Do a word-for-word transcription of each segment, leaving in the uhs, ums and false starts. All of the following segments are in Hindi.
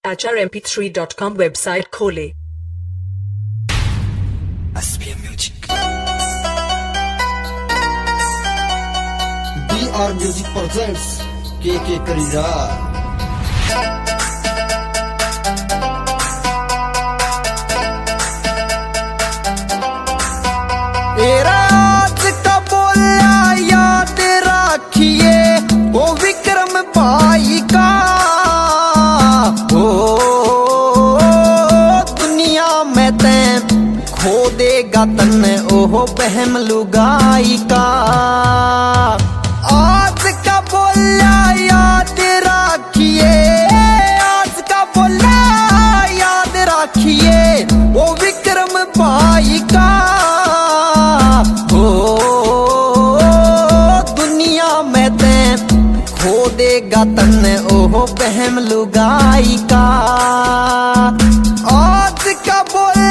आचार M P three dot com website खोले। Music D R music presents के के करीरा राज का बोला याद रखिए वो विक्रम भाई का। ओ दुनिया में ते खो देगा तन ओहो बहम लुगाई का। आज का बोला याद रखिए, आज का बोला याद रखिए वो विक्रम भाई का। खो देगा तन ओहो बहम लुगाई का। आज का बोला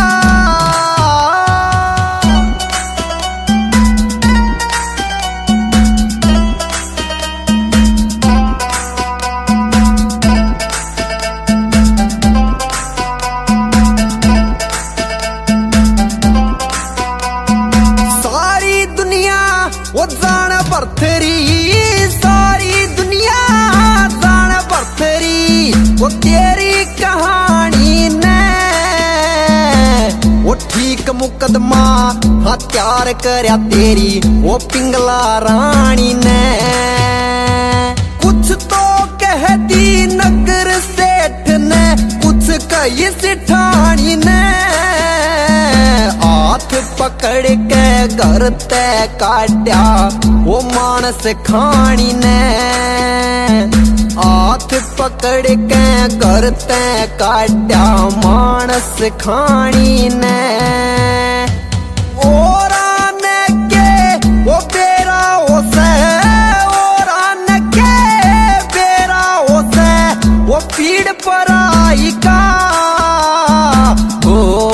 सारी दुनिया वो जान पर्थरी, वो तेरी कहानी ने वो ठीक मुकदमा हत्यार करया तेरी वो पिंगला रानी ने। कुछ तो कहती नगर सेठ ने, कुछ कही सिठानी ने। हाथ पकड़ के घर तय काट्या वो मानस खानी ने। हाथ पकड़ के करते काट्या मानस खानी ने। और आने के वो बेरा होसे, और आने के बेरा होसे वो पीड़ पर आई का। ओ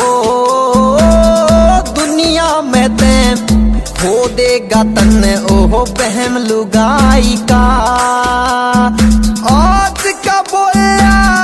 दुनिया में ते खो देगा तन ओहो बहम लुगाई का। आज का बोला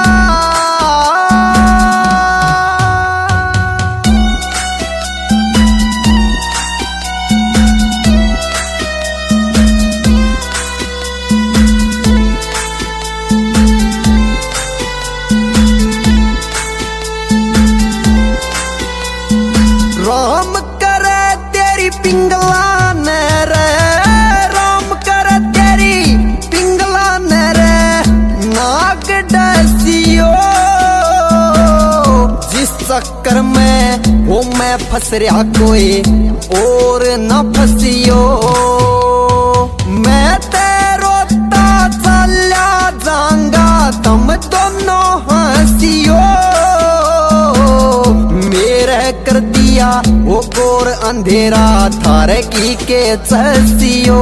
राम करे तेरी पिंगला ने रे, राम करे तेरी पिंगला ने रे नाक डसियो। जिस चक्कर में वो मैं फंस रहा कोई और न फंसियो। मैं तेरोता चला जाऊंगा तुम दोनों हंसियो। मेरे कर दिया वो गोर अंधेरा थारे की के चसियो।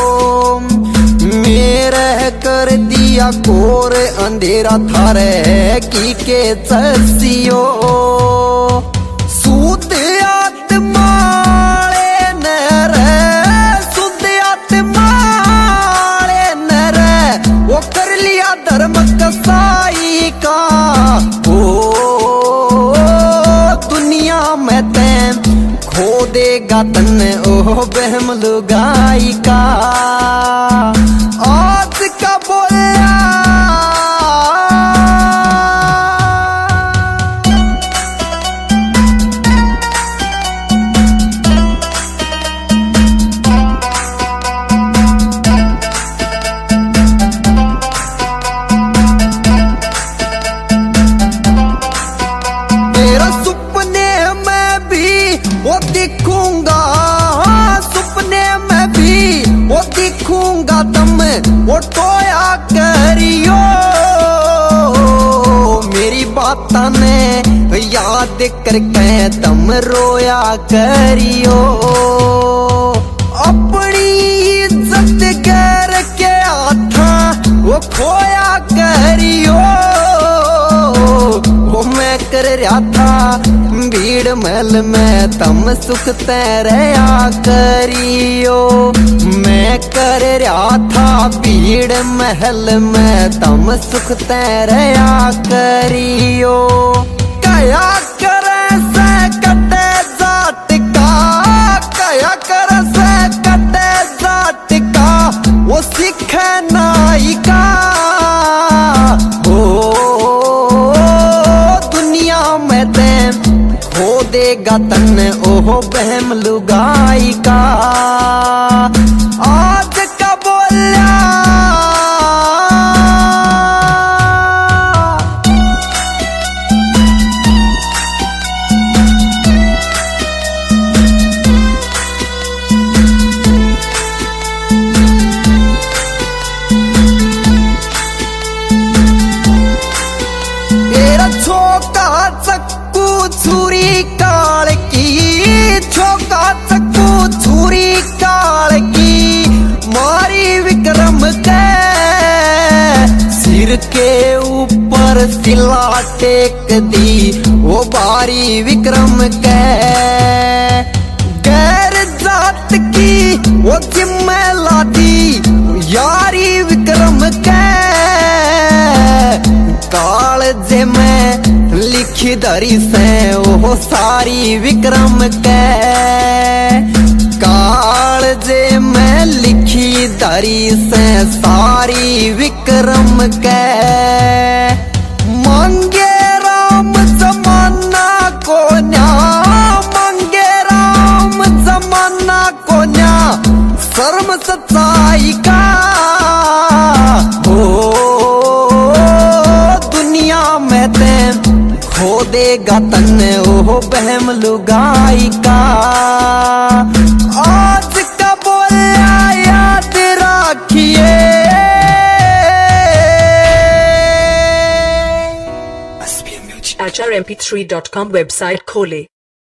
मेरे कर दिया गोर अंधेरा थारे की के चसियो। सूद आत्माले नरे, सूद आत्माले नरे वो कर लिया धर्म कसाई का। ओ दुनिया में ते खो देगा तन ओह बहम लुगाई का। आज का बोला तेरा सुपने में भी वो दिखूंगा, सुपने में भी वो दिखूंगा तम वो टोया करियो। मेरी बाता ने याद करके तम रोया करियो। अपनी इज्जत कर के आथा वो खोया करियो। वो मैं कर रहा था भीड़ महल में तम सुख तेरया करियो। मैं कर रहा था भीड़ महल में तम सुख तेरया कर देगा तन ओहो बहम लुगाई का। आज का बोलिया छोका चक्कू छुरी काल की, छोका चक्कू छुरी काल की, मारी विक्रम के सिर के ऊपर सिला टेक दी वो बारी विक्रम के। गैर जात की वो जिम्मे लादी यारी विक्रम के। काल जे में लिखी दरी से वो सारी विक्रम के। काल जे में लिखी दरी से सारी विक्रम के। मांगे राम जमाना को न्या, मांगे राम जमाना को न्या, शर्म सच्चाई का हो खो देगा तन ओहो बहम लुगाई का। आज का बोलिया याद रखिए। H R M P three dot com website खोले।